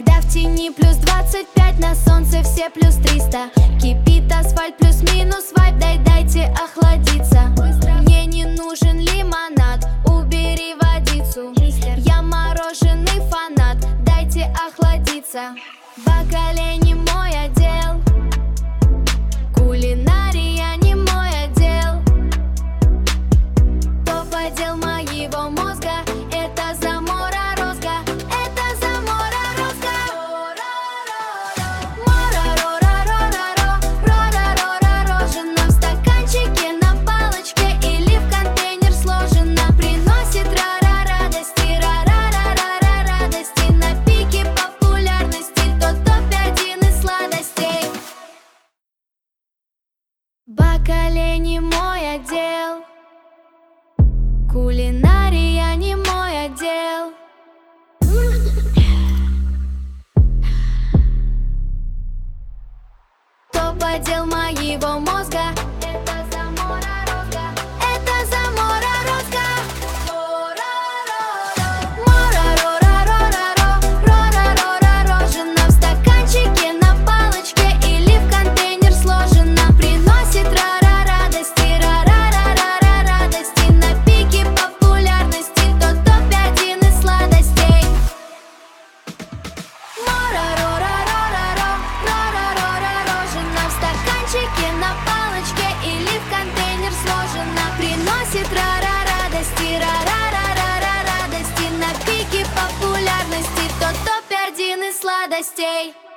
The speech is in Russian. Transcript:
Когда в тени плюс 25, на солнце все плюс 300. Кипит асфальт плюс-минус вайб, дайте охладиться. Мне не нужен лимонад, убери водицу. Я мороженый фанат, дайте охладиться. Бакалей не мой отдел, кулинария не мой отдел. Топ-отдел моего мозга — это Замора Розга, это Замора Розга. Мороженое в стаканчике, на палочке или в контейнер сложено. Приносит радости, радости. На пике популярности, тот топ-1 из сладостей. Бакалей не мой отдел, кулинария не мой отдел. Топ-отдел моего мозга — это Замора Розга, это Замора Розга. Мороженое в стаканчике, на палочке или в контейнер сложено. Приносит радости, радости. На пике популярности, тот топ-1 из сладостей. Мороженое в стаканчике, на палочке или в контейнер сложено. Приносит радости, радости. На пике популярности, тот топ-1 из сладостей.